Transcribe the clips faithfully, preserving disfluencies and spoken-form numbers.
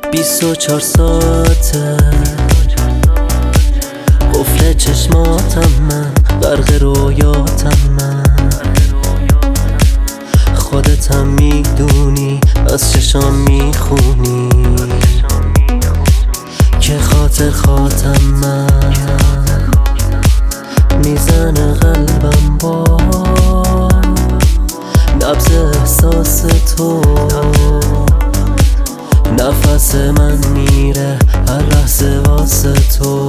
بیست و چهار ساعته قفل چشماتم من، غرق رویاتم من. خودتم میدونی، از چشام میخونی که خاطر خاطم من میزنه قلبم با نبض احساس تو. نفس من میره هر لحظه واسه تو،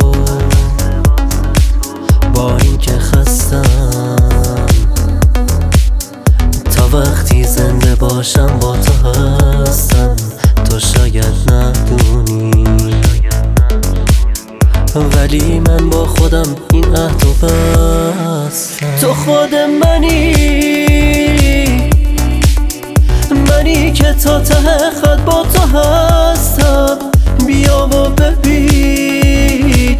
با این که خستم تا وقتی زنده باشم با تو هستم. تو شاید ندونی ولی من با خودم این عهد و بستم. تو خود منی، منی که تا ته خط با تو هستم. بیا و ببین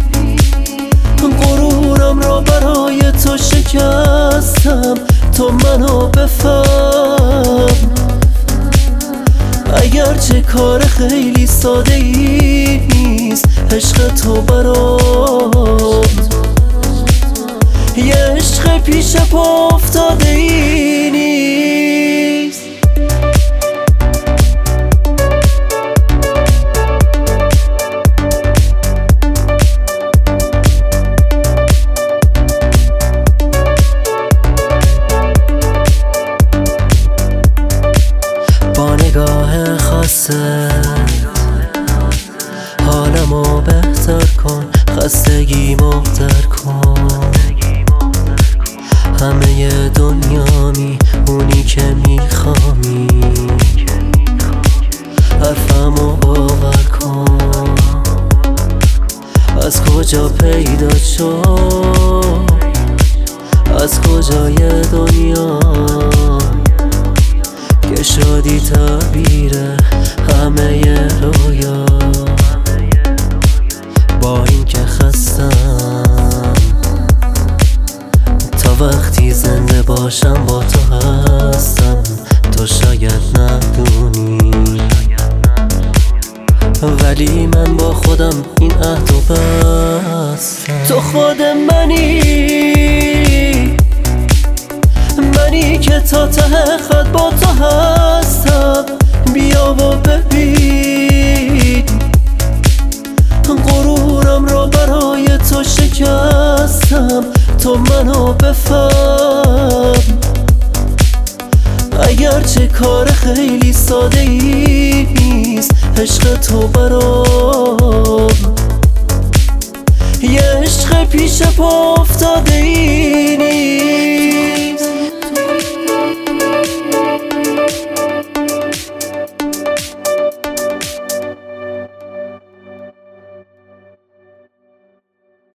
غرورم را برای تو شکستم. تو منو بفهم، اگرچه کار خیلی ساده ای نیست. عشق تو برام یه عشق پیش پا افتاده ای نیست. با نگاه خاصت حالمو بهتر کن، خستگیمو در کن. همه دنیامی اونی که میخوامی، حرفمو باور کن. از کجا پیدا شد، از کجای دنیا که شدی تعبیر همه رویا. با این که خستم تا وقتی زنده باشم با تو هستم. تو شاید ندونی ولی من با خودم این عهد و بستم. تو خود منی، منی که تا ته خط با تو هستم. بیا و ببین غرورم را برای تو شکستم. تو منو بفهم، اگرچه کار خیلی ساده ای نیست. عشق تو برام یه عشق پیش پا افتاده ای